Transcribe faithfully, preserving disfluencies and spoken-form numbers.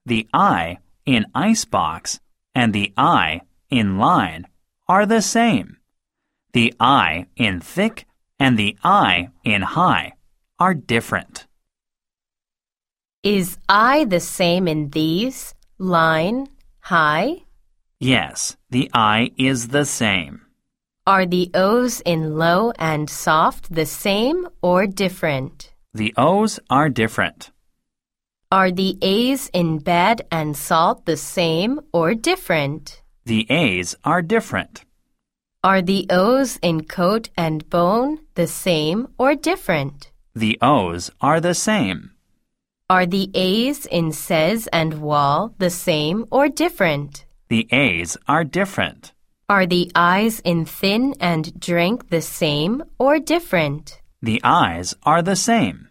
The I in icebox and the I in line are the same. The I in thick and the I in high are different. Is I the same in these, line, high? Yes, the I is the same. Are the O's in low and soft the same or different? The O's are different. Are the A's in bed and salt the same or different? The A's are different. Are the O's in coat and bone the same or different? The O's are the same. Are the A's in says and wall the same or different? The A's are different. Are the I's in thin and drink the same or different? The I's are the same.